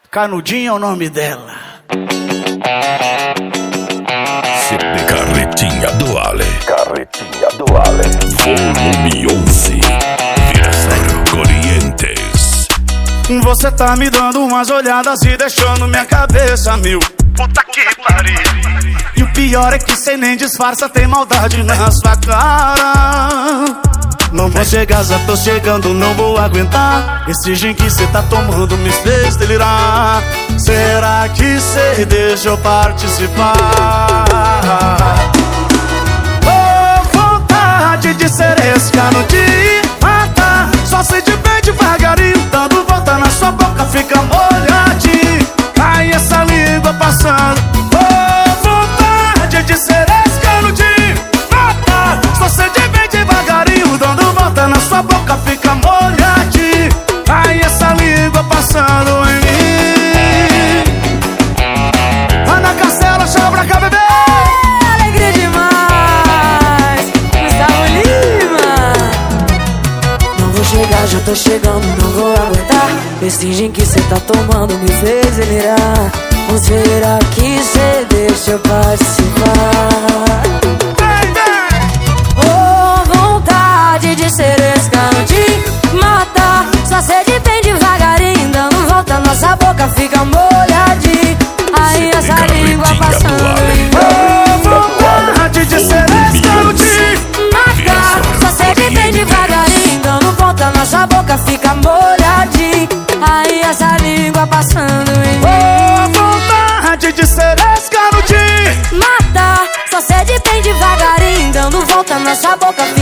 Canudinha é o nome dela. CD Carretinha do Ale. Carretinha do Ale. Volume 11. Viação Corrientes. Você tá me dando umas olhadas e deixando minha cabeça mil. Puta que pariu. E o pior é que cê nem disfarça, tem maldade na sua cara. Não vou chegar, já tô chegando, não vou aguentar. Esse gin que cê tá tomando me fez delirar. Será que cê deixa eu participar? Oh, vontade de ser esse cano de matar. Só sei de bem devagarinho, dando volta na sua boca, fica molhadinho. Ai, essa língua passando. Oh, vontade de ser esse cano de matar. Só sei de bem devagarinho, dando volta na sua boca, fica molhadinho. Ai, essa língua passando em mim. Ana Castela, chama pra cá, bebê. Alegria demais, Gustavo Lima. Não vou chegar, já tô chegando, não vou aguentar. Esse gin que cê tá tomando me fez delirar. Ou será que cê deixa eu participar? Oh, vontade de ser esse cano de matar. Só sei de bem devagarinho, dando volta, nossa boca fica molhadinha. Aí essa língua passando em Oh, vontade de ser esse cano de matar. Só sei de bem devagarinho, dando volta, nossa boca fica molhadinha. Aí essa língua passando em Oh, vontade de ser esse cano de matar. Só sei de bem devagarinho, dando volta, nossa boca fica